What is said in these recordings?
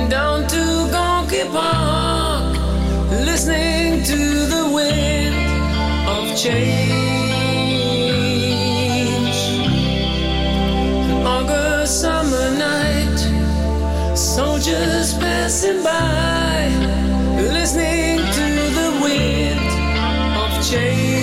down to Gonky Park, listening to the wind of change. An August summer night, soldiers passing by, listening to the wind of change.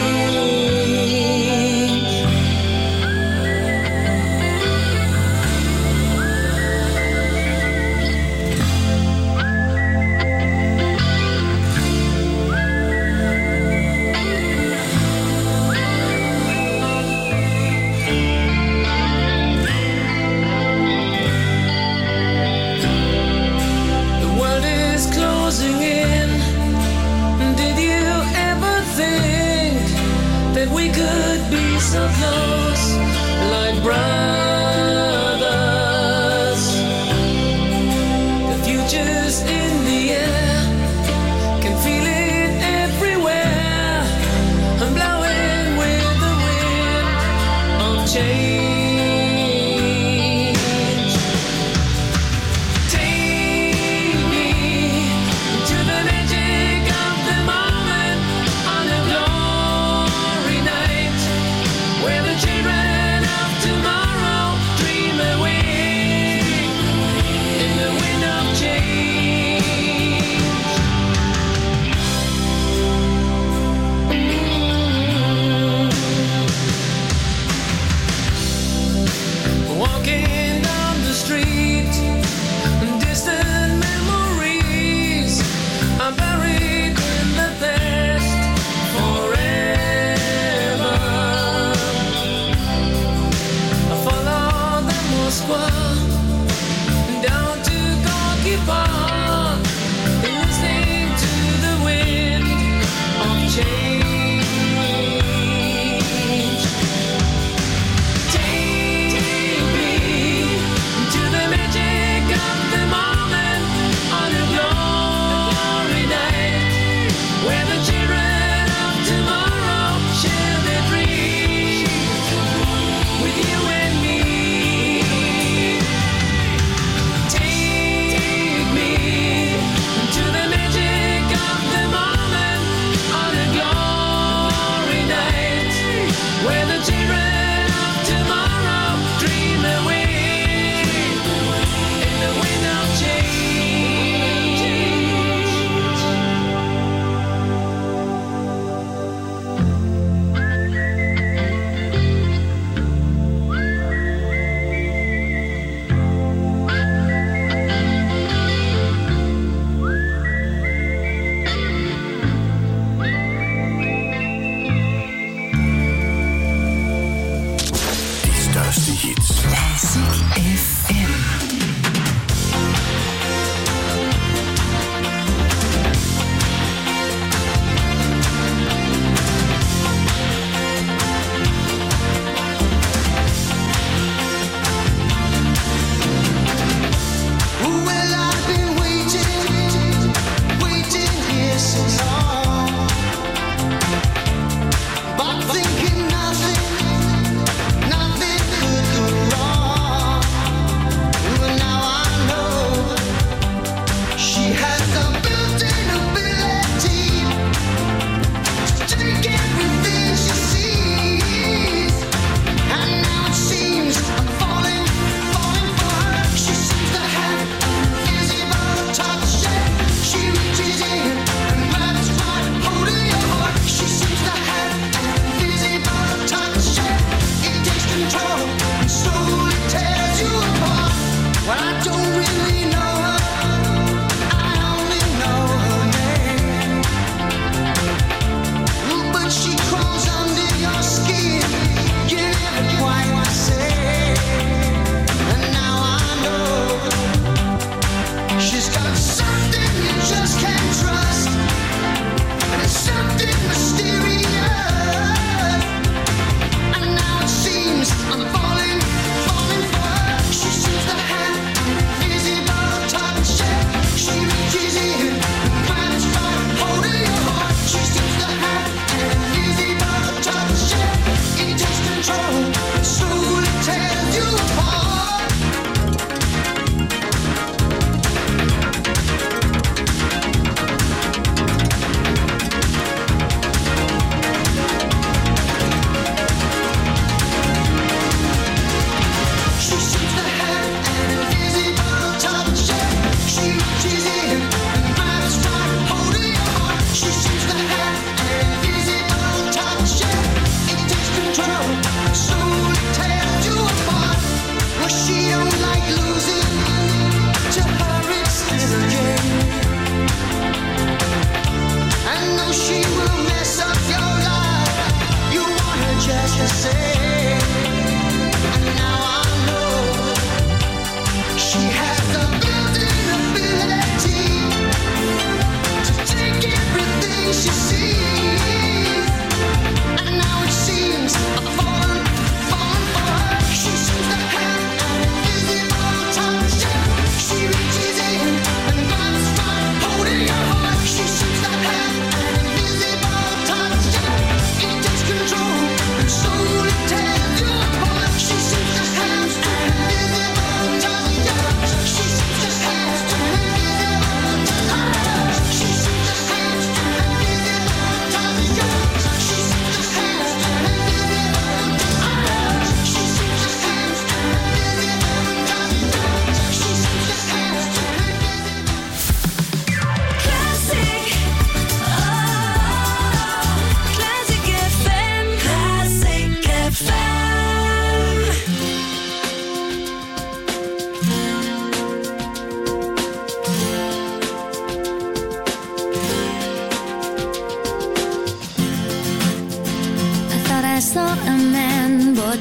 We could be so close, like brothers. The future's in the air, can feel it everywhere. I'm blowing with the wind of change. Take me to the magic of the moment on a glory night, where the children of tomorrow dream away in the wind of change. Walking down the street, distant memories are buried in the past forever. I follow the Moskva down to Gorky Park, listening to the wind of change. Take me to the magic of the moment on a glory night, where the children of tomorrow share their dreams with you and me. Take me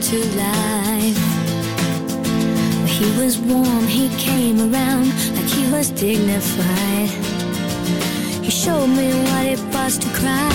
to life. He was warm, he came around like he was dignified. He showed me what it was to cry.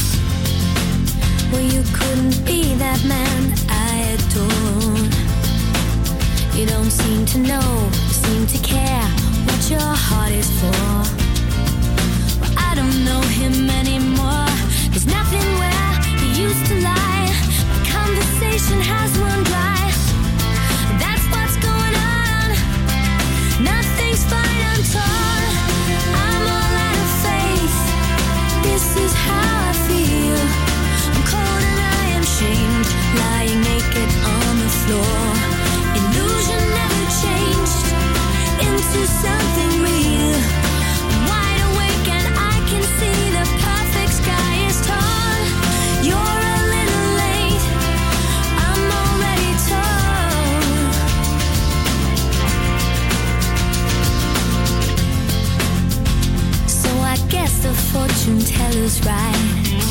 Well, you couldn't be that man I adored. You don't seem to know, seem to care what your heart is for. Well, I don't know him anymore. There's nothing where he used to lie. My conversation has run dry. That's what's going on. Nothing's fine, I'm torn. I'm all out of faith. This is how I feel. I'm cold and I am shamed, lying naked on the floor. Illusion never changed into something real. I'm wide awake and I can see the perfect sky is torn. You're a little late, I'm already torn. So I guess the fortune teller's right.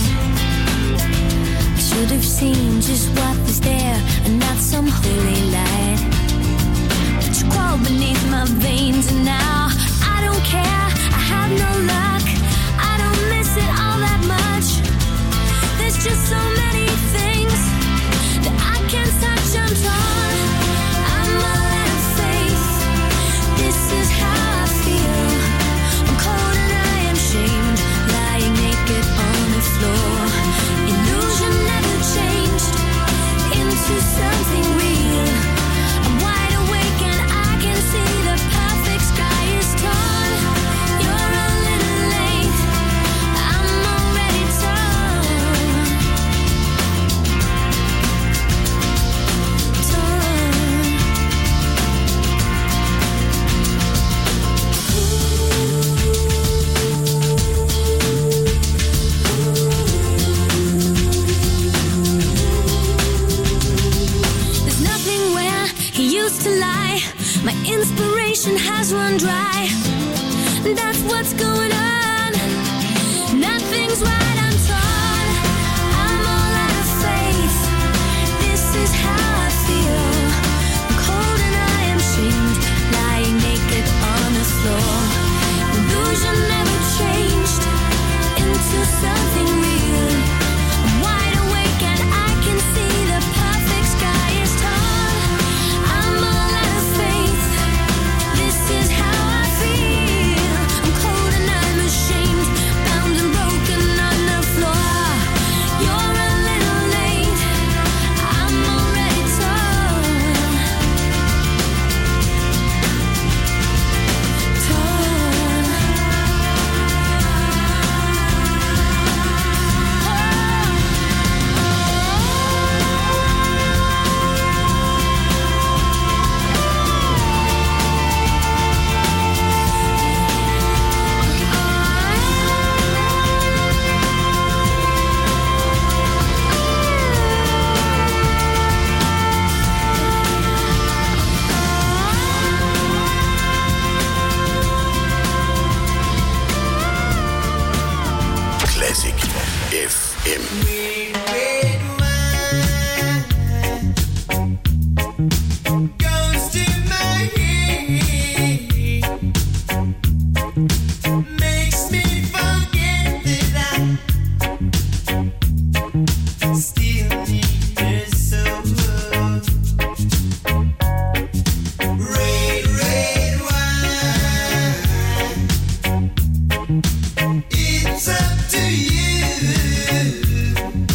Should have seen just what was there and not some holy light. But you crawl beneath my veins and now I don't care, I have no luck. I don't miss it all that much. There's just so many things that I can't touch, I'm torn. I'm all out of faith. This is how I feel. I'm cold and I am shamed, lying naked on the floor. Illusion never changed into something real. I'm wide awake and I can see the perfect sky is torn. You're a little late, I'm already torn. There's nothing where he used to lie. My inspiration has run dry. That's what's going on. Nothing's right, I'm torn. I'm all out of faith. This is how I feel. I'm cold and I am shamed, lying naked on the floor. Illusion never changed into something real. I'm wide awake and I can see the perfect sky is torn. I'm all out of faith. This is how I feel. I'm cold and I'm ashamed, bound and broken on the floor. You're a little late, I'm already torn. Classic FM. Goes to my head, makes me forget that I still need her so much. Red, red wine, it's up to you.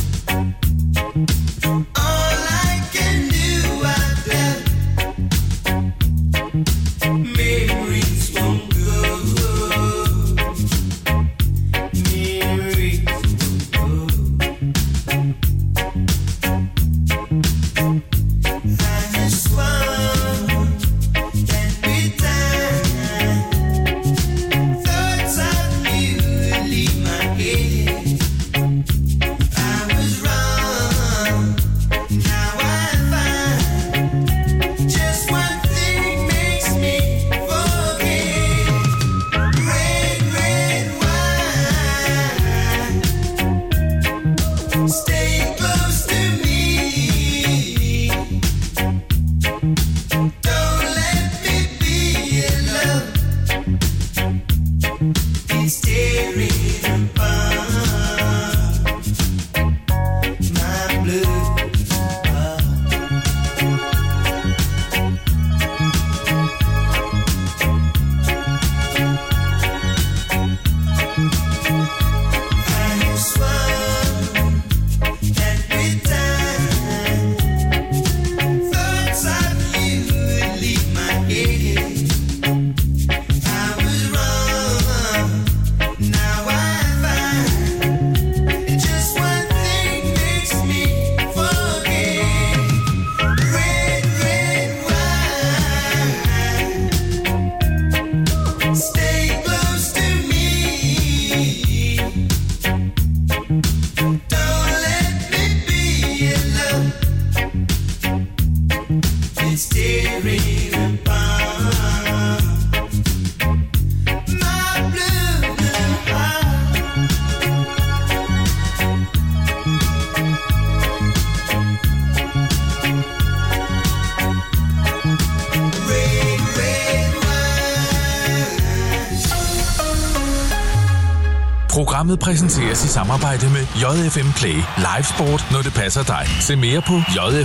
Programmet præsenteres i samarbejde med JFM Play. Live sport, når det passer dig. Se mere på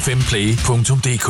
jfmplay.dk.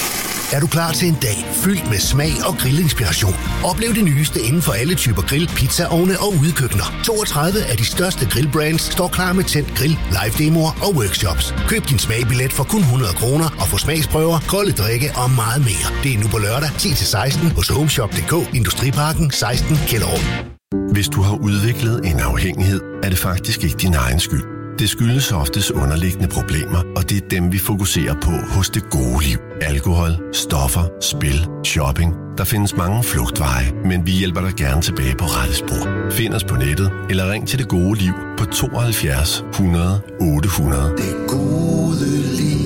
Er du klar til en dag fyldt med smag og grillinspiration? Oplev det nyeste inden for alle typer grill, pizzaovne og udekøkkener. 32 af de største grillbrands står klar med tændt grill, live demoer og workshops. Køb din smagbillet for kun 100 kroner og få smagsprøver, kolde drikke og meget mere. Det er nu på lørdag 10-16 hos Homeshop.dk, Industriparken 16 Kjellerup. Hvis du har udviklet en afhængighed, er det faktisk ikke din egen skyld. Det skyldes oftest underliggende problemer, og det er dem, vi fokuserer på hos Det Gode Liv. Alkohol, stoffer, spil, shopping. Der findes mange flugtveje, men vi hjælper dig gerne tilbage på rette spor. Find os på nettet, eller ring til Det Gode Liv på 72 100 800. Det gode liv.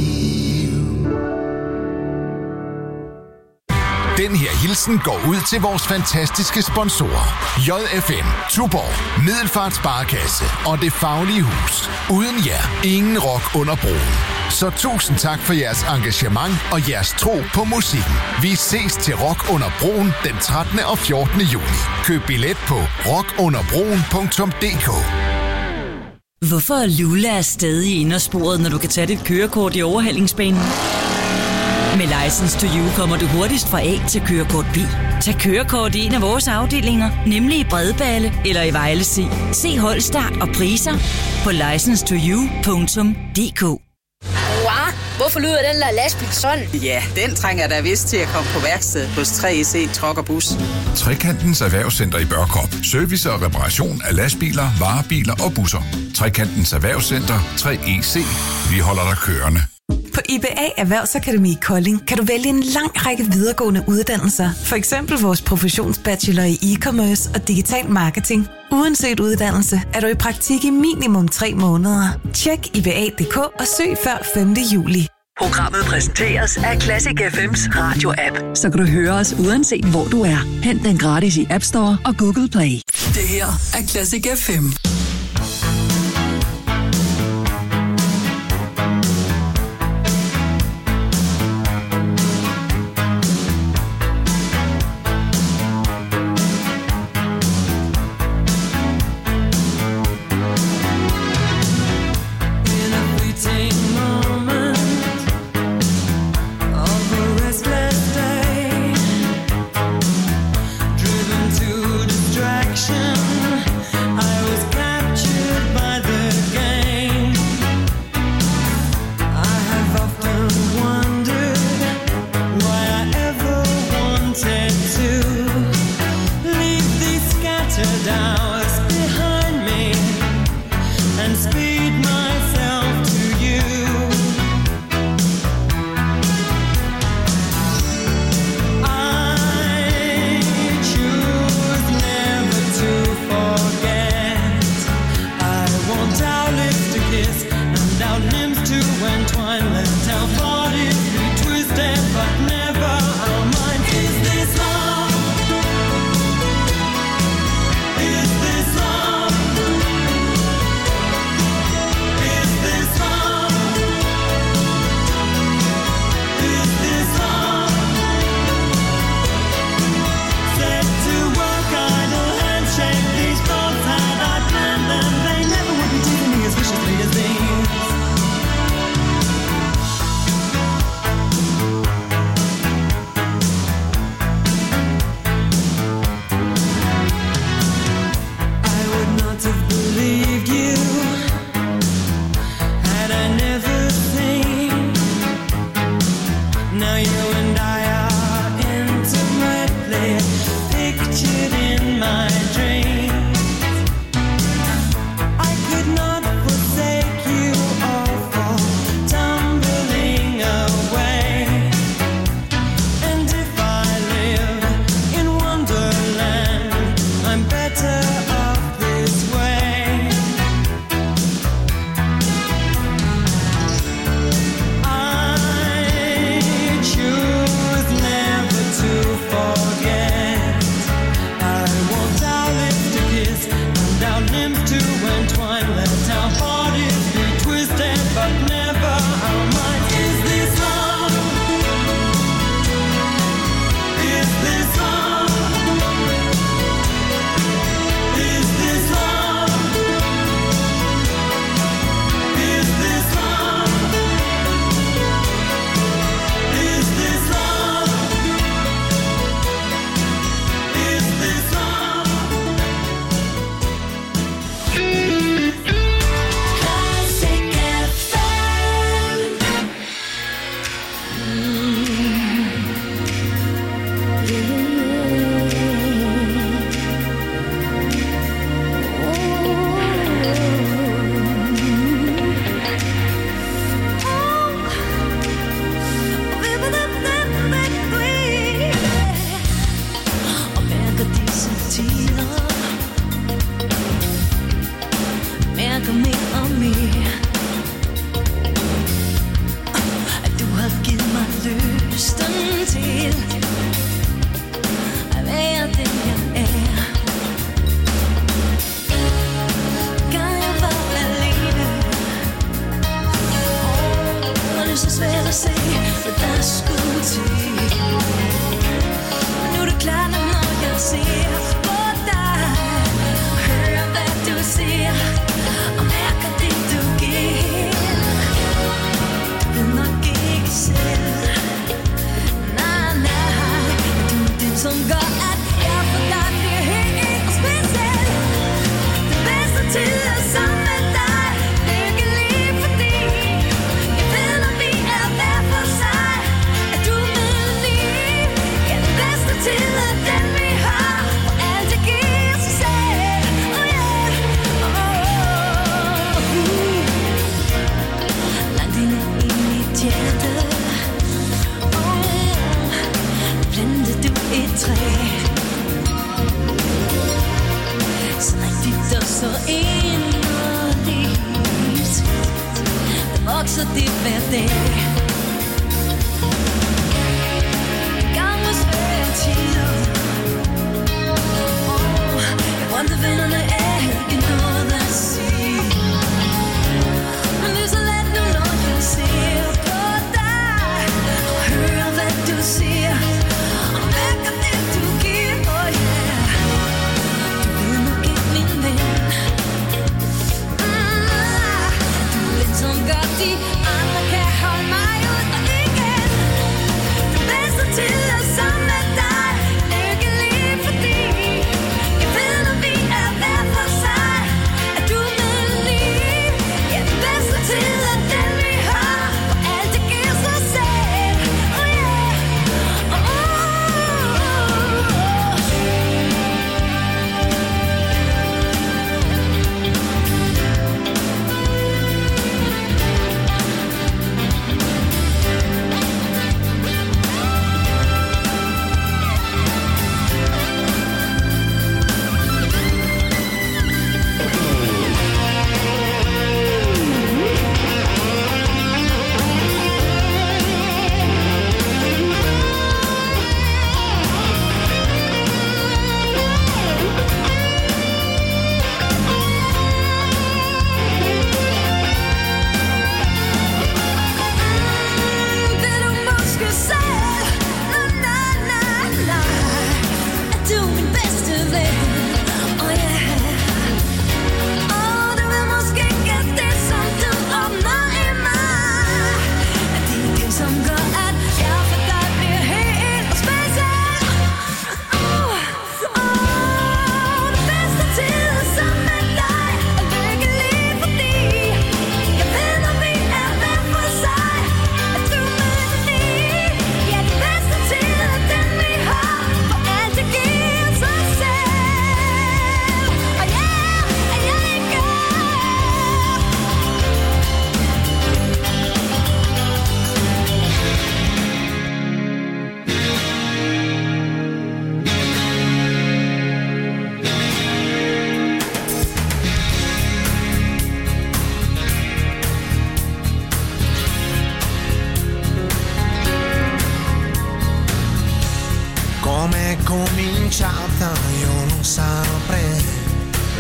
Den her hilsen går ud til vores fantastiske sponsorer. JFM, Tuborg, Middelfart Sparekasse og Det Faglige Hus. Uden jer, ingen rock under broen. Så tusind tak for jeres engagement og jeres tro på musikken. Vi ses til Rock under broen den 13. og 14. juni. Køb billet på rockunderbroen.dk. Hvorfor er Lula stadig i indersporet, når du kan tage dit kørekort i overhalingsbanen? Med License to You kommer du hurtigst fra A til kørekort B. Tag kørekort i en af vores afdelinger, nemlig i Bredballe eller i Vejle C. Se holdstart og priser på license2you.dk. Hvorfor lyder den der lastbil sådan? Ja, den trænger der vist til at komme på værksted hos 3EC Truck og Bus. Trekantens Erhvervscenter i Børkop. Service og reparation af lastbiler, varebiler og busser. Trekantens Erhvervscenter 3EC. Vi holder dig kørende. På IBA Erhvervsakademi Kolding kan du vælge en lang række videregående uddannelser. For eksempel vores professionsbachelor i e-commerce og digital marketing. Uanset uddannelse er du i praktik i minimum 3 måneder. Tjek IBA.dk og søg før 5. juli. Programmet præsenteres af Classic FM's radio-app, så kan du høre os uanset hvor du er. Hent den gratis i App Store og Google Play. Det her er Classic FM. I was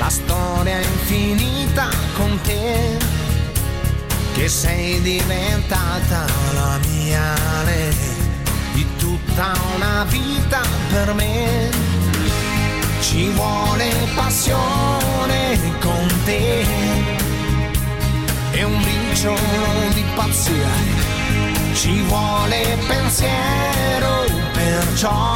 storia infinita con te, che sei diventata la mia re, di tutta una vita per me. Ci vuole passione con te e un briciolo di pazzia, ci vuole pensiero, perciò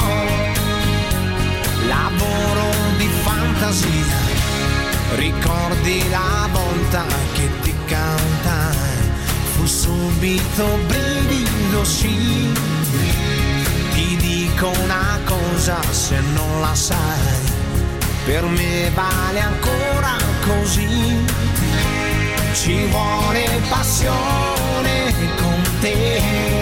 lavoro di fantasia. Ricordi la volta che ti cantai, fu subito brivido, sì. Ti dico una cosa se non la sai, per me vale ancora così. Ci vuole passione con te,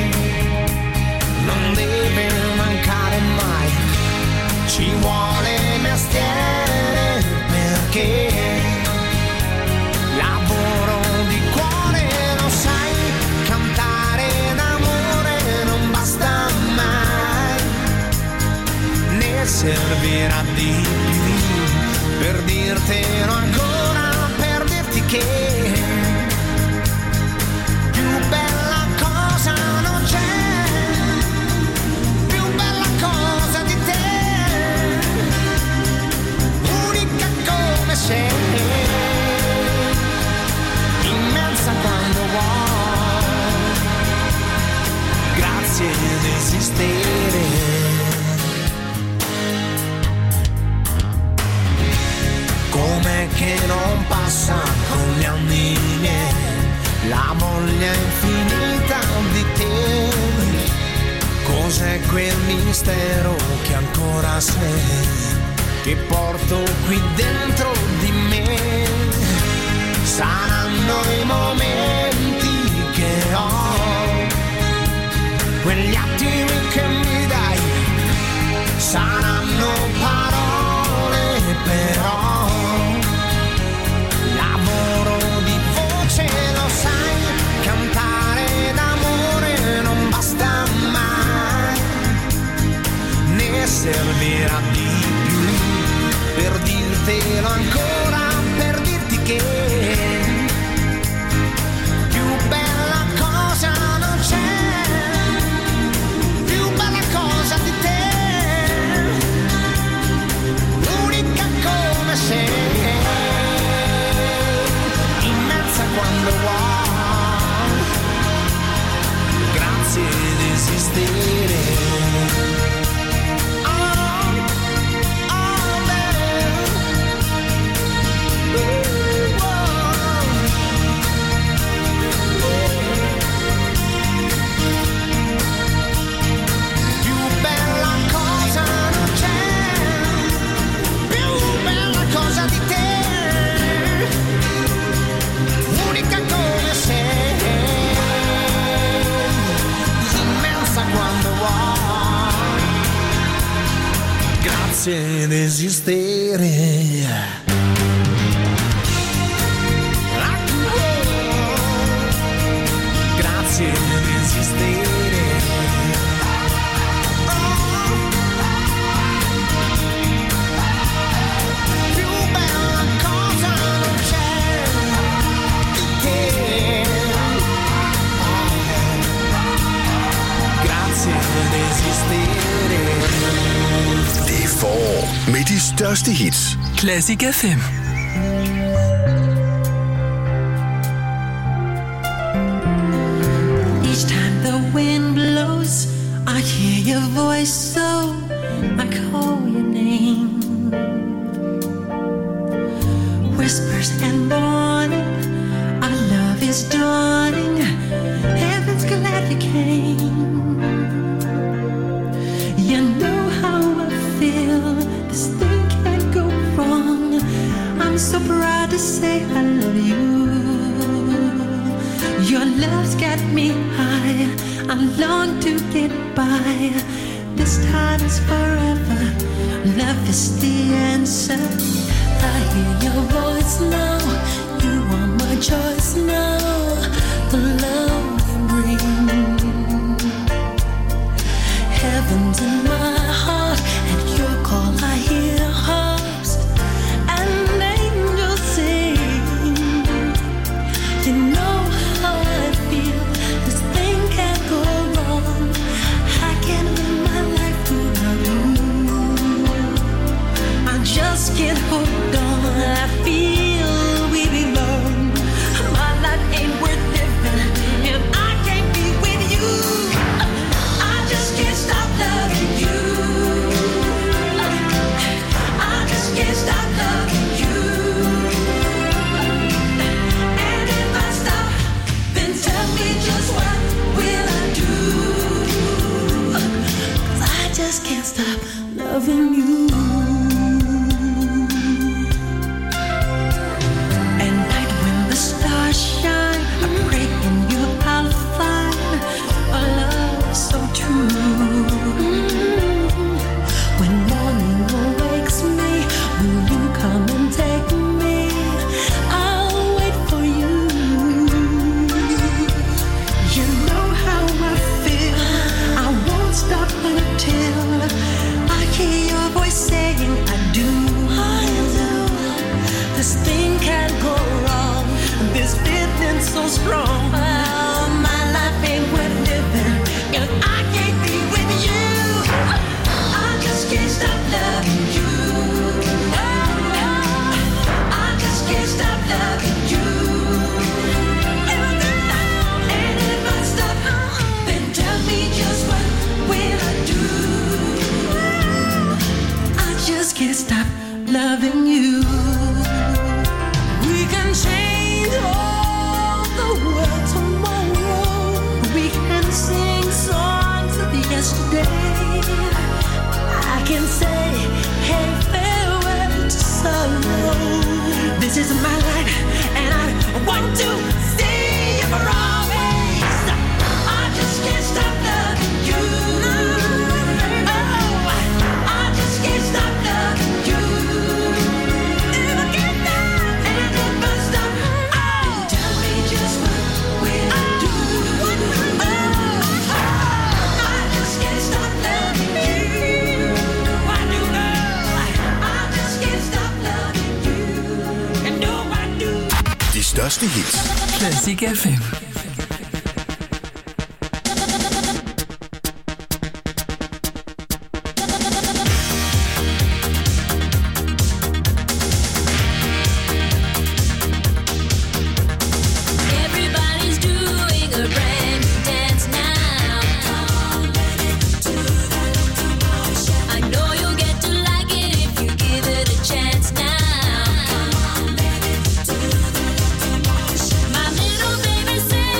non deve mancare mai. Ci vuole mestiere perché lavoro di cuore, lo sai, cantare d'amore non basta mai, ne servirà di più per dirtelo ancora, per dirti che più bella cosa non c'è, più bella cosa di te, unica come sei, immensa quando vuoi, grazie di esistere. Com'è che non passa con gli anni miei la voglia infinita di te? Cos'è quel mistero che ancora sei, che porto qui dentro di me? Saranno i momenti che ho, quegli attimi che mi dai, saranno parole però. Servirà di più per dirtelo ancora, per dirti che più bella cosa non c'è, più bella cosa di te, unica come sei, immensa quando vuoi, grazie di esistere. Grazie di esistere. Grazie di esistere. Più bella cosa non c'è di te. Grazie di esistere. Det er forår med de største hits. Classic FM. Each time the wind blows, I hear your voice, so I call your name. Whispers and morning, our love is dawning. Heaven's glad you came. You know how I feel, this thing can't go wrong. I'm so proud to say I love you. Your love's got me high, I long to get by. This time is forever, love is the answer. I hear your voice now, you are my choice now. The love you bring, heaven's in my heart. At your call I hear harps and angels can't hold on. I feel we belong. My life ain't worth living, and I can't be with you. I just can't stop loving you. I just can't stop loving you. And if I stop, then tell me just what will I do? 'Cause I just can't stop loving you. At night when the stars shine, I pray in you I'll find a love so true. When morning awakes me, will you come and take me? I'll wait for you. You know how I feel. I won't stop until I hear your voice saying I do. This thing can't go wrong. This feeling so strong. Oh, my life ain't worth living if I can't be with you. I just can't stop loving you. I just can't stop loving you. And if I stop, then tell me just what will I do? I just can't stop loving you. We can change all the world tomorrow. We can sing songs of yesterday. I can say, hey, farewell to sorrow. This is my life, and I want to see you for always. I just can't stop loving you. Oh, I just can't stop loving you. If I can't stop, and if I stop, oh, tell me just what will I do? Oh, I just can't stop loving you. I do know. I just can't stop loving you. And no, I do. De største hits. Classic FM. Everybody's doing a brand new dance now. I know you'll get to like it if you give it a chance now. My little baby said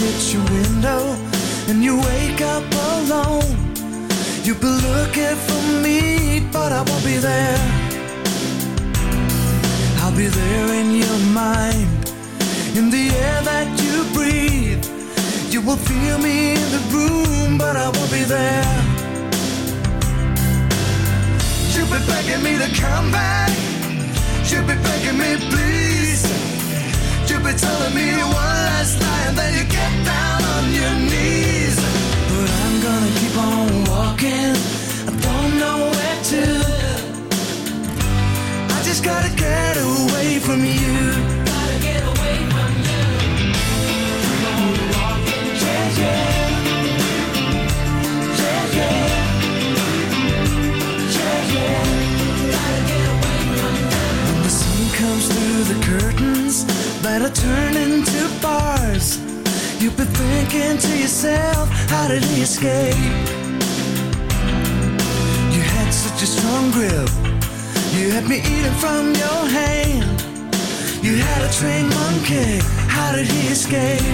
hit your window and you wake up alone, you'll be looking for me, but I won't be there. I'll be there in your mind, in the air that you breathe. You will feel me in the room, but I won't be there. You'll be begging me to come back. You'll be begging me, please. You'll be telling me one last lie, and then you get down on your knees. But I'm gonna keep on walking. I don't know where to. I just gotta get away from you. Gotta get away from you. Keep on walking, yeah, yeah. Yeah, yeah. Yeah, yeah. Gotta get away from you. When the sun comes through the curtains that are turned into bars, you'll be thinking to yourself, how did he escape? You had such a strong grip, you had me eating from your hand. You had a trained monkey, how did he escape?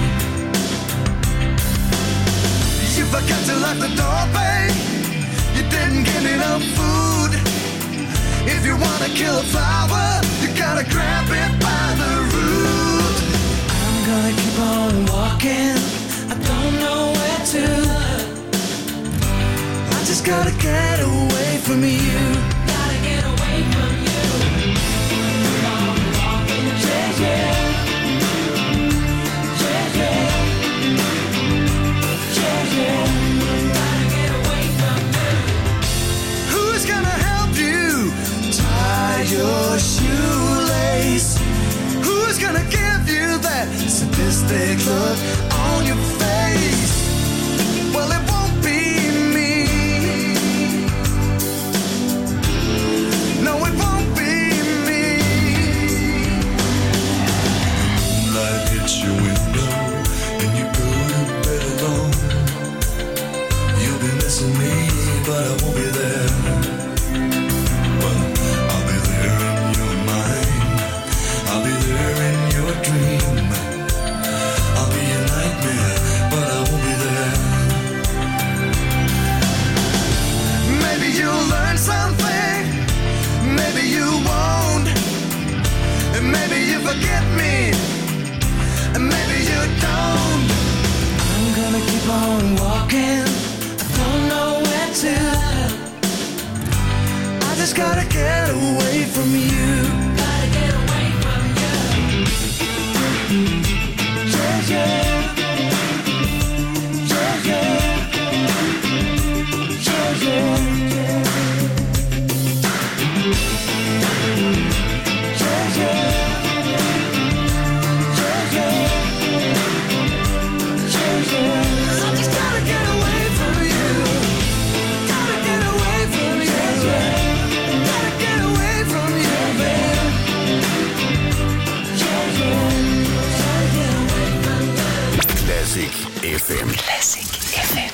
You forgot to lock the door, babe. You didn't give me no food. If you wanna kill a flower, you gotta grab it by the root. I'm gonna keep on walking. I don't know where to. I just gotta get away from you. Gotta get away from you. Keep on walking, yeah, yeah. Yeah, yeah. Yeah, yeah. Gotta get away from you. Who's gonna help you tie your shoelace? Who's gonna give you that sadistic look on your face? Well, it won't be me. No, it won't be me. Moonlight hits your window and you go to bed alone. You'll be missing me, but I won't be there. But I'll be there in your mind. I'll be there in your dream. I'll be a nightmare, but I won't be there. Maybe you'll learn something, maybe you won't. And maybe you forget me, and maybe you don't. I'm gonna keep on walking. I don't know where to. I just gotta get away from you. Gotta get away from you. Yeah, yeah. Yeah, yeah. Yeah, yeah. Yeah, yeah. Yeah, yeah. Yeah, yeah. I just gotta get away from you. Gotta get away from you. Yeah, yeah. Gotta get away from you, man. Yeah, yeah. Gotta get away from you. Classic FM. Classic FM.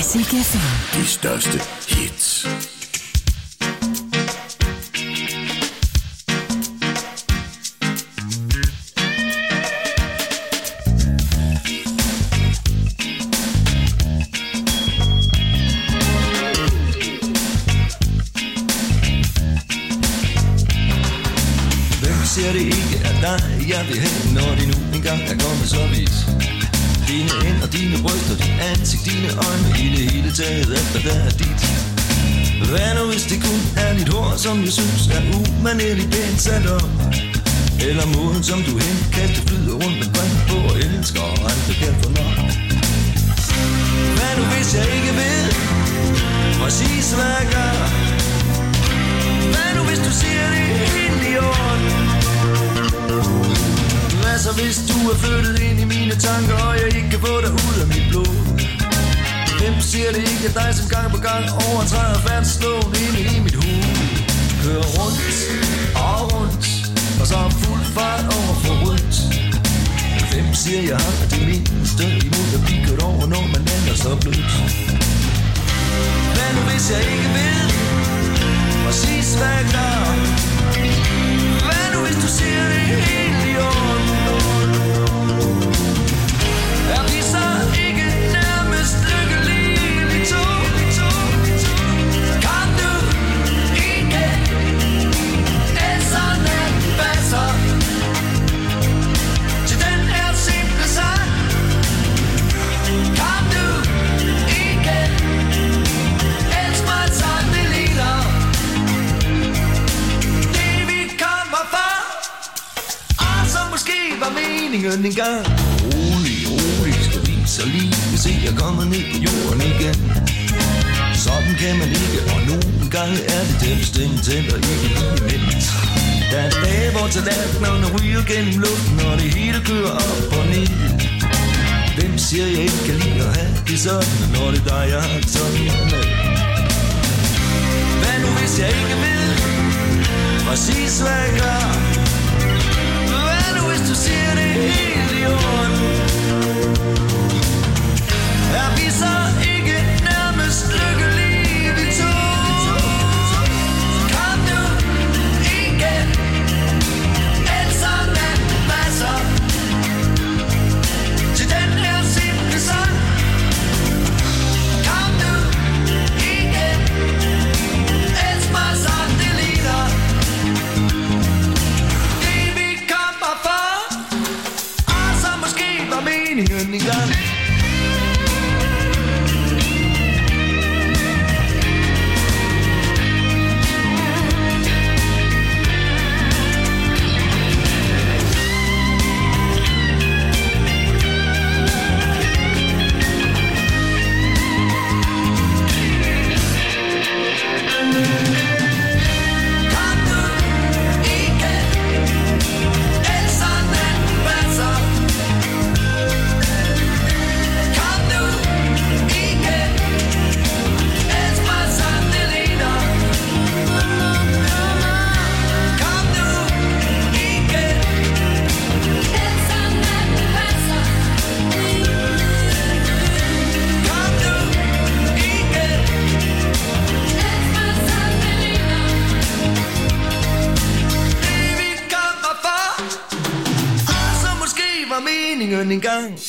Classic FM. De største hits. Ser det ikke af dig, jeg vil have, når det nu engang er kommet så vidt. Dine hænder, dine bryster, dit ansigt, dine øjne, i det hele taget, alt hvad der er dit. Hvad nu hvis det kun er dit hår, som jeg synes er umanerligt pænt sat op? Eller måden, som du henkaster flyder rundt med grøn på og elsker og aldrig kan få nok? Hvad nu hvis jeg ikke ved præcis hvad jeg gør? Hvad nu hvis du siger det helt i orden? Hvad så hvis du er flyttet ind i mine tanker, og jeg ikke kan få dig ud af mit blod? Hvem siger det ikke af dig, som gang på gang overtræder færdsloven inde i mit hoved? Kører rundt og rundt, og så fuld fart over for rødt. Hvem siger jeg har det mindste imod at blive kørt over, når man ender så blødt? Hvad nu hvis jeg ikke ved præcis hvad jeg gør? Hvad nu hvis du siger det helt i orden? Er vi så ikke nærmest lykkelige vi to? Kom du ikke en sådan passer til den her simple sang? Kom du ikke elsk mig sådan det ligner det vi kommer for, og som måske var meningen engang. Rolig, skal vi så lige se jeg kommer ned på jorden igen. Sådan kan man ikke, og nogle gange er det tempestemme tænder ikke lige nemt. Der er dage, hvor tallerkenerne ryger gennem luften, og det hele kører op og ned. Hvem siger jeg ikke kan lide at have det sådan, når det er dig, jeg har det sådan med? Hvad nu hvis jeg ikke ved præcis hvad jeg gør? Hvad nu hvis du siger det helt i orden? Er vi så ikke nærmest lykkelige vi to? Kom nu igen, en sådan masser til den her simple sang. Kom nu igen, elsk mig sådan det ligner det vi kommer for, og så måske var meningen engang. En gang.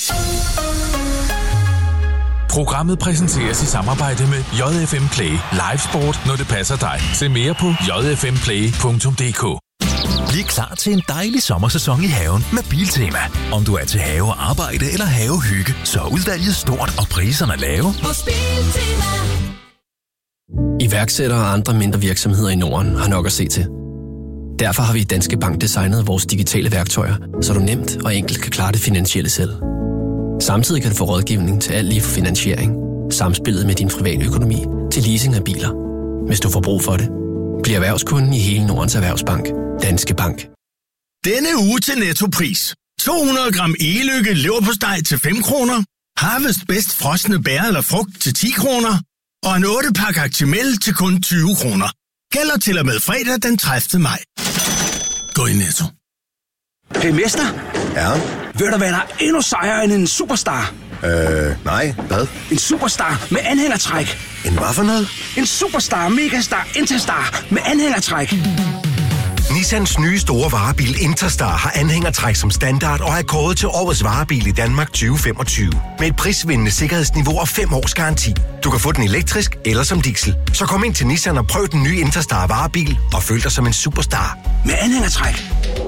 Programmet præsenteres i samarbejde med JFM Play. Live sport, når det passer dig. Se mere på jfmplay.dk. Bliv klar til en dejlig sommersæson i haven med Biltema. Om du er til have og arbejde eller havehygge, så er udvalget stort og priserne lave. Hos Biltema. Iværksættere og andre mindre virksomheder i Norden har nok at se til. Derfor har vi i Danske Bank designet vores digitale værktøjer, så du nemt og enkelt kan klare det finansielle selv. Samtidig kan du få rådgivning til alt lige fra finansiering, samspillet med din private økonomi til leasing af biler. Hvis du får brug for det, bliv erhvervskunden i hele Nordens Erhvervsbank. Danske Bank. Denne uge til Nettopris. 200 gram e-lykke leverpostej til 5 kroner. Harvest Best frosne bær eller frugt til 10 kroner. Og en 8-pakke Actimel til kun 20 kroner. Gælder til og med fredag den 30. maj. Gå i Netto. Hey, mester. Ja? Ved du, hvad der er endnu sejere end en superstar? Nej, hvad? En Superstar med anhængertræk. En hvad for noget? En Superstar, Megastar, Interstar med anhængertræk. Nissans nye store varebil Interstar har anhængertræk som standard og er kåret til årets varebil i Danmark 2025. Med et prisvindende sikkerhedsniveau og 5 års garanti. Du kan få den elektrisk eller som diesel. Så kom ind til Nissan og prøv den nye Interstar varebil og føl dig som en superstar. Med anhængertræk.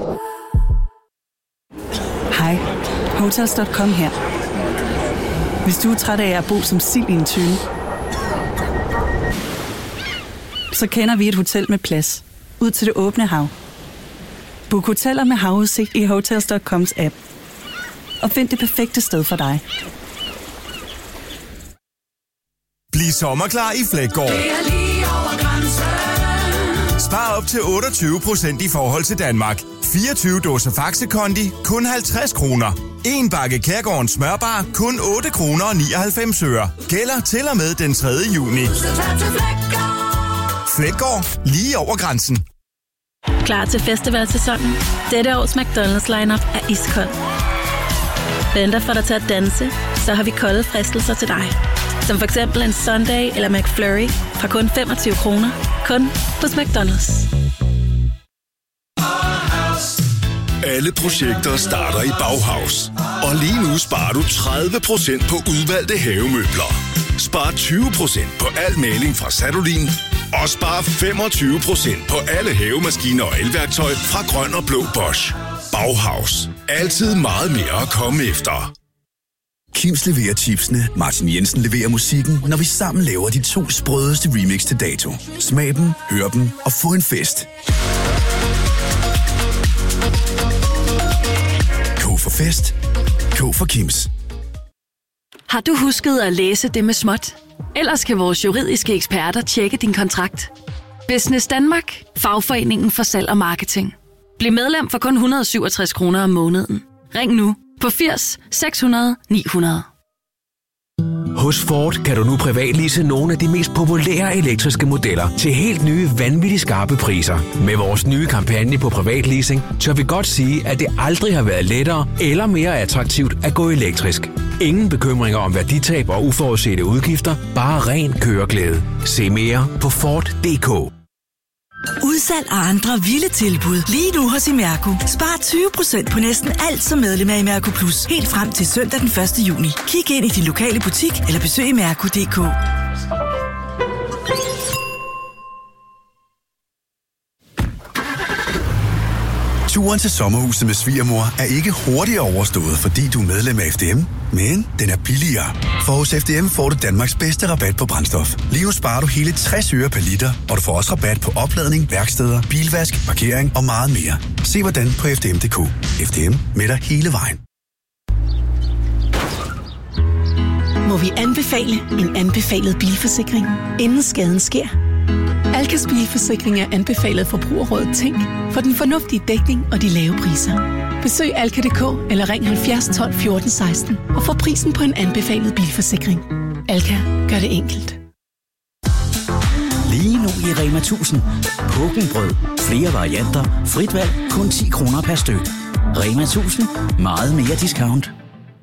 Hej, Hotels.com her. Hvis du er træt af at bo som sild i en tønde, så kender vi et hotel med plads ud til det åbne hav. Book hoteller med havudsigt i Hotels.coms app. Og find det perfekte sted for dig. Bliv sommerklar i Fleggaard. Spar op til 28% i forhold til Danmark. 24 dåser Faxe Kondi, kun 50 kroner. En bakke Kærgårdens smørbar, kun 8 kroner og 99 øre. Gælder til og med den 3. juni. Fleggaard, lige over grænsen. Klar til festivalsæsonen? Dette års McDonald's lineup er iskold. Venter for dig til at danse, så har vi kolde fristelser til dig. Som for eksempel en Sunday eller McFlurry fra kun 25 kroner. Kun hos McDonald's. Alle projekter starter i Bauhaus. Og lige nu sparer du 30% på udvalgte havemøbler. Spar 20% på al maling fra Sadolin. Og spar 25% på alle havemaskiner og elværktøj fra Grøn og Blå Bosch. Bauhaus. Altid meget mere at komme efter. Kims leverer chipsene, Martin Jensen leverer musikken, når vi sammen laver de 2 sprødeste remix til dato. Smag dem, hør dem og få en fest. K for fest. K for Kims. Har du husket at læse det med småt? Ellers kan vores juridiske eksperter tjekke din kontrakt. Business Danmark. Fagforeningen for salg og marketing. Bliv medlem for kun 167 kroner om måneden. Ring nu på 80 600 900. Hos Ford kan du nu privatlease nogle af de mest populære elektriske modeller til helt nye, vanvittigt skarpe priser. Med vores nye kampagne på privatleasing, tør vi godt sige, at det aldrig har været lettere eller mere attraktivt at gå elektrisk. Ingen bekymringer om værditab og uforudsete udgifter, bare ren køreglæde. Se mere på Ford.dk. Udsalg og andre vilde tilbud lige nu hos Imerco. Spar 20% på næsten alt som medlem af Imerco Plus. Helt frem til søndag den 1. juni. Kig ind i din lokale butik eller besøg Imerco.dk. Turen til sommerhuset med svigermor er ikke hurtigere overstået, fordi du er medlem af FDM, men den er billigere. For hos FDM får du Danmarks bedste rabat på brændstof. Lige nu sparer du hele 60 øre per liter, og du får også rabat på opladning, værksteder, bilvask, parkering og meget mere. Se hvordan på FDM.dk. FDM med dig hele vejen. Må vi anbefale en anbefalet bilforsikring, inden skaden sker? Alkas bilforsikring er anbefalet Forbrugerrådet Tænk for den fornuftige dækning og de lave priser. Besøg alka.dk eller ring 70 12 14 16 og få prisen på en anbefalet bilforsikring. Alka gør det enkelt. Lige nu i Rema 1000. Pukkenbrød. Flere varianter. Frit valg. Kun 10 kroner per styk. Rema 1000. Meget mere discount.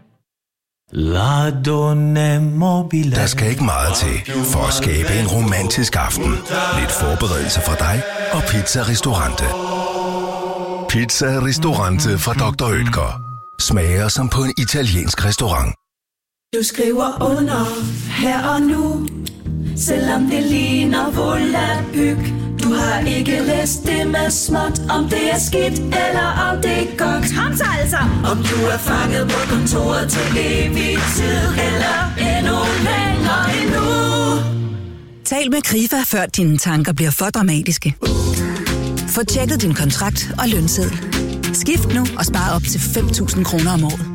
Der skal ikke meget til for at skabe en romantisk aften. Lidt forberedelse fra dig og Pizza Ristorante. Pizza Ristorante fra Dr. Oetker. Smager som på en italiensk restaurant. Du skriver under her og nu, selvom det ligner volapyk. Du har ikke læst det med småt, om det er skidt eller om det er godt. Kom så altså! Om du er fanget på kontoret til evig tid, eller endnu længere endnu. Tal med Krifa, før dine tanker bliver for dramatiske. Få tjekket din kontrakt og lønseddel. Skift nu og spar op til 5.000 kroner om året.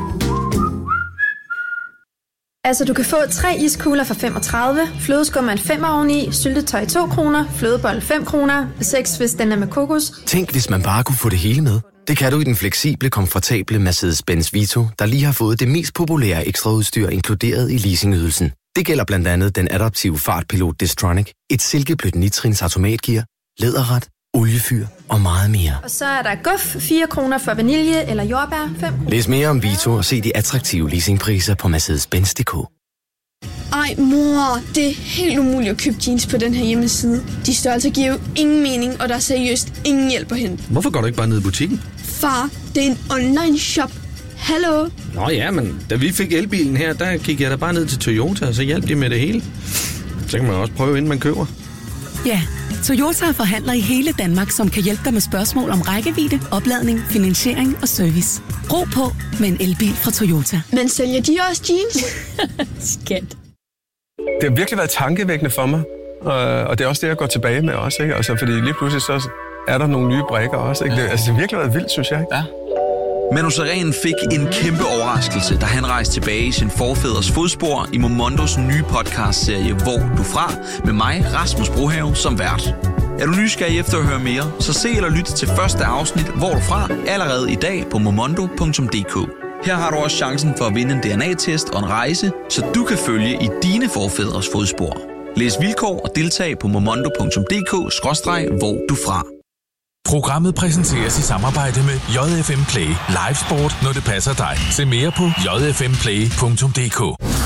Altså, du kan få 3 iskugler for 35, flødeskummer en 5 oveni, syltetøj 2 kroner, flødebold 5 kroner, 6 hvis den er med kokos. Tænk, hvis man bare kunne få det hele med. Det kan du i den fleksible, komfortable Mercedes-Benz Vito, der lige har fået det mest populære ekstraudstyr inkluderet i leasingydelsen. Det gælder blandt andet den adaptive fartpilot Distronic, et silkeblødt nitrins automatgear, læderret, oliefyr og meget mere. Og så er der guf, 4 kroner for vanilje eller jordbær, 5. Læs mere om Vito og se de attraktive leasingpriser på Mercedes-Benz.dk. Ej, mor, det er helt umuligt at købe jeans på den her hjemmeside. De størrelser giver jo ingen mening, og der er seriøst ingen hjælp at hente. Hvorfor går du ikke bare ned i butikken? Far, det er en online shop. Hallo? Nå ja, men da vi fik elbilen her, der gik jeg da bare ned til Toyota, og så hjalp de med det hele. Så kan man også prøve, inden man køber. Ja, Toyota er forhandler i hele Danmark, som kan hjælpe dig med spørgsmål om rækkevidde, opladning, finansiering og service. Ro på med en elbil fra Toyota. Men sælger de også jeans? Skat. Det har virkelig været tankevækkende for mig, og det er også det, jeg går tilbage med også, ikke? Altså, fordi lige pludselig så er der nogle nye brikker også, ikke? Det har virkelig været vildt, synes jeg. Ja. Manu Sareen fik en kæmpe overraskelse, da han rejste tilbage i sin forfædres fodspor i Momondos nye podcastserie Hvor du fra, med mig, Rasmus Brohave, som vært. Er du nysgerrig efter at høre mere, så se eller lyt til første afsnit Hvor du fra allerede i dag på momondo.dk. Her har du også chancen for at vinde en DNA-test og en rejse, så du kan følge i dine forfædres fodspor. Læs vilkår og deltag på momondo.dk/hvor du fra. Programmet præsenteres i samarbejde med JFM Play. Live sport, når det passer dig. Se mere på jfmplay.dk.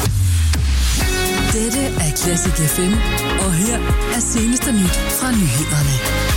Dette er Classic FM, og her er seneste nyt fra nyhederne.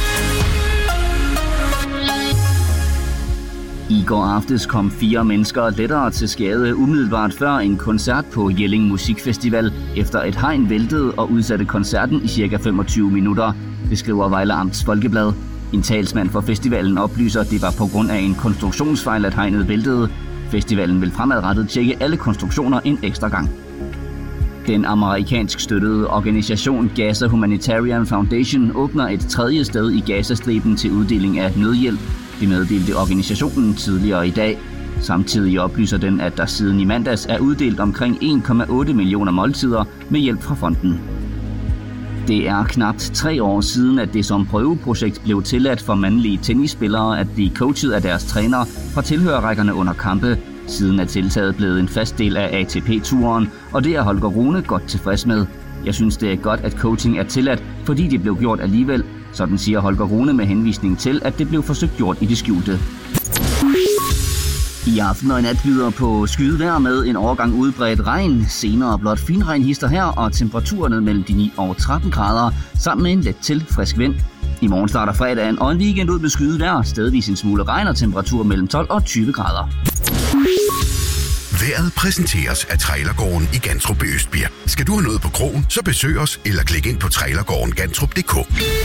I går aftes kom 4 mennesker lettere til skade umiddelbart før en koncert på Jelling Musikfestival, efter et hegn væltede og udsatte koncerten i ca. 25 minutter, beskriver Vejle Amts Folkeblad. En talsmand for festivalen oplyser, at det var på grund af en konstruktionsfejl, at hegnet væltede. Festivalen vil fremadrettet tjekke alle konstruktioner en ekstra gang. Den amerikansk støttede organisation Gaza Humanitarian Foundation åbner et 3. sted i Gazastriben til uddeling af nødhjælp. Det meddelte organisationen tidligere i dag. Samtidig oplyser den, at der siden i mandags er uddelt omkring 1,8 millioner måltider med hjælp fra fonden. Det er knapt 3 år siden, at det som prøveprojekt blev tilladt for mandlige tennisspillere at blive coachet af deres træner fra tilhørerrækkerne under kampe. Siden er tiltaget blevet en fast del af ATP-turen, og det er Holger Rune godt tilfreds med. Jeg synes, det er godt, at coaching er tilladt, fordi det blev gjort alligevel. Sådan siger Holger Rune med henvisning til, at det blev forsøgt gjort i det skjulte. I aften og i nat byder på skyet vejr med en overgang udbredt regn. Senere blot finregnhister her, og temperaturerne mellem de 9 og 13 grader, sammen med en let til frisk vind. I morgen starter fredagen og en weekend ud med skyet vejr, stedvis en smule regn og temperatur mellem 12 og 20 grader. Vejret præsenteres af Trailergården i Gantrup i Østbirk. Skal du have noget på krogen, så besøg os eller klik ind på trailergårdengantrup.dk.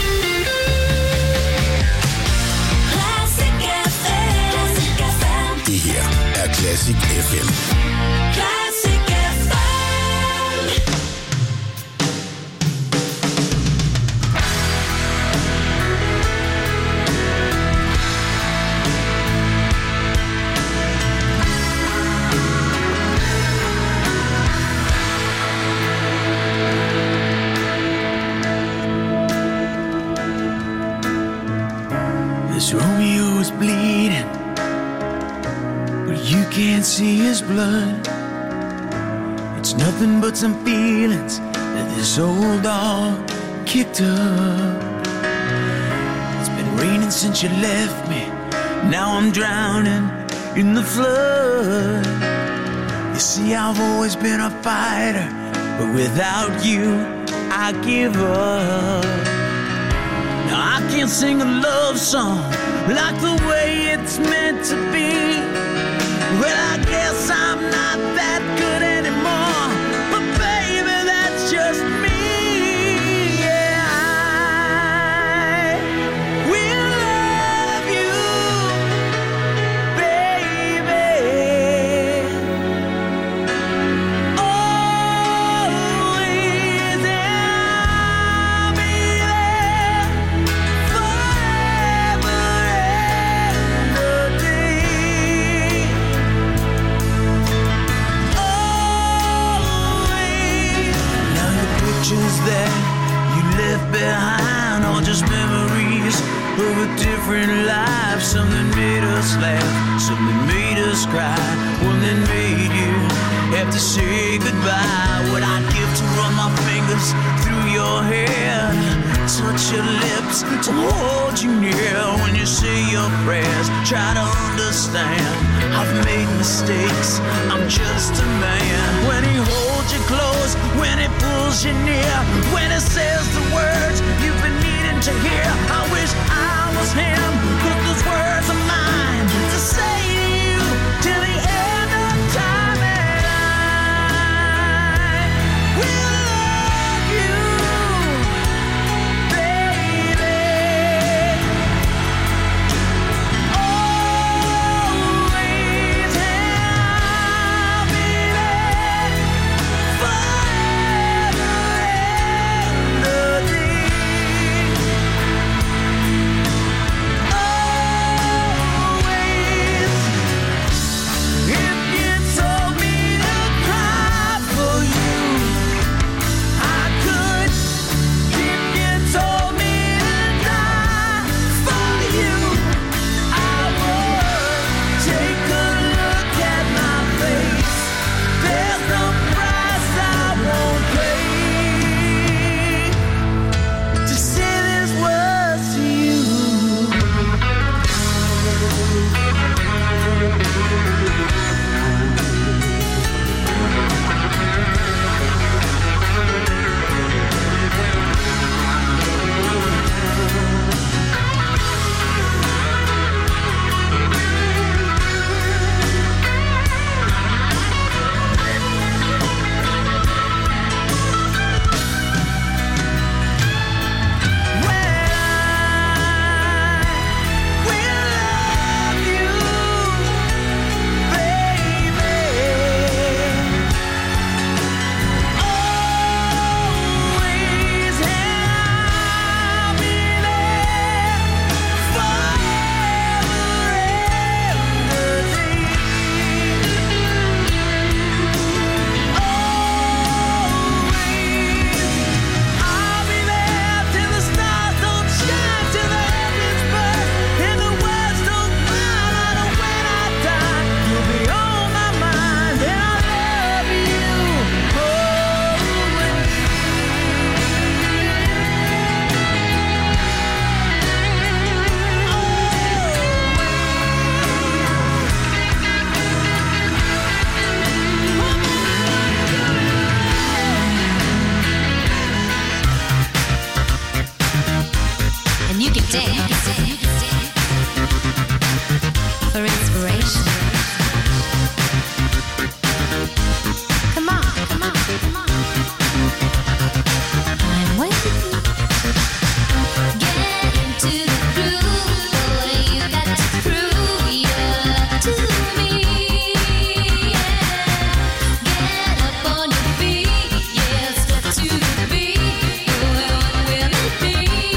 Det her er Classic FM. Classic FM. This Romeo is bleeding, but you can't see his blood. It's nothing but some feelings that this old dog kicked up. It's been raining since you left me. Now I'm drowning in the flood. You see, I've always been a fighter, but without you, I give up. Now I can't sing a love song like the way it's meant to be. Well, I guess I'm not that good anymore, but baby, that's just me. Yeah, I will love you, baby. Always, I'll be there forever and a day. Always. Now the pictures that you left behind are just memories of a different life. Something made us laugh, something made us cry, one that made you have to say goodbye. What I'd give to run my fingers through your hair, touch your lips, to hold you near when you say your prayers. Try to understand, I've made mistakes, I'm just a man. When he holds you close, when he pulls you near, when he says the words you've been needing to hear. I wish I was him, 'cause those words are mine to say to you till the end of time. And I will love you, baby, always, and I'll be there forever and a day. Always. If you told me to cry for you, I could. If you told me to die for you, I would. Take a look at my face. There's no price I won't pay to say these words to you. And you can dance for inspiration. Come on, come on, come on. I'm waiting. Get into the groove, boy. You got to prove your love to me. Yeah. Get up on your feet, yeah. Step to the beat, boy. What will it be?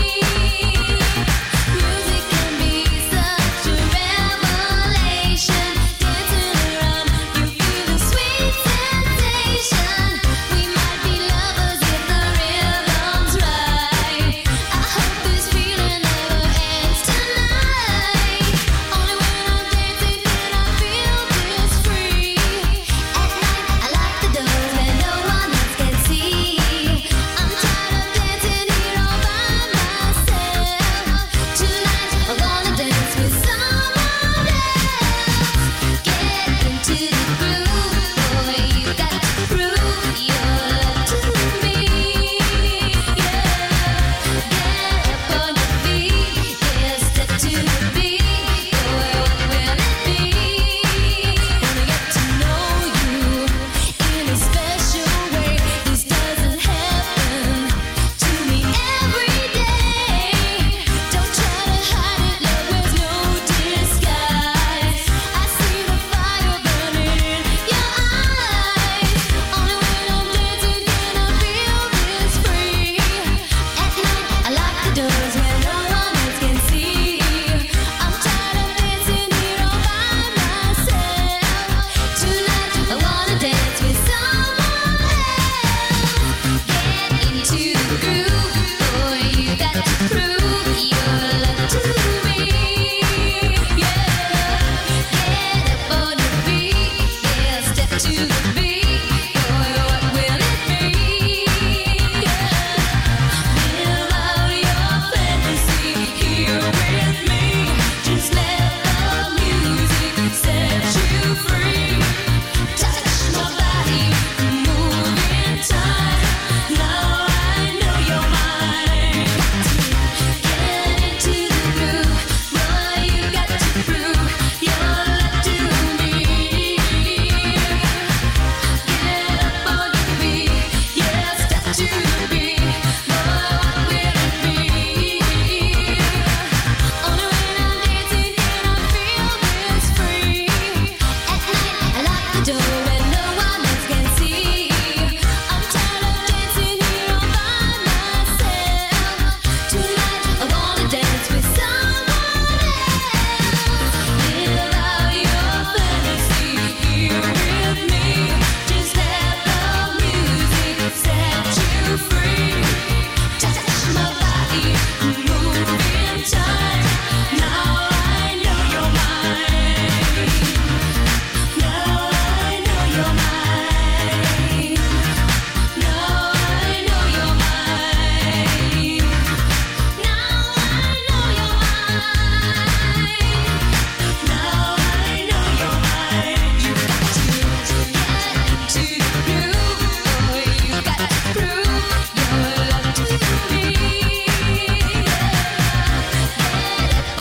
Music can be such a revelation. Dancing around, you feel the sweet sensation. We might be lovers if the rhythm's right. I hope this feeling never ends tonight. Only when I'm dancing can I feel this free. At night I lock the doors where no one else can see. I'm tired of dancing here all by myself. Tonight I'm gonna dance with someone else. Get into the groove, boy. You got to prove your love to me. Yeah. Get up on your feet, yeah. Step to the beat, boy. What will it be? Wanna get to know you in a special way. This doesn't happen to me every day. Don't try to hide it, love wears no disguise. I see the fire burning in your eyes. Only when I'm dancing can I feel this free. At night I lock the doors where no one else can see. I'm tired of dancing here all by myself. Tonight I wanna dance with someone else. Get into the groove.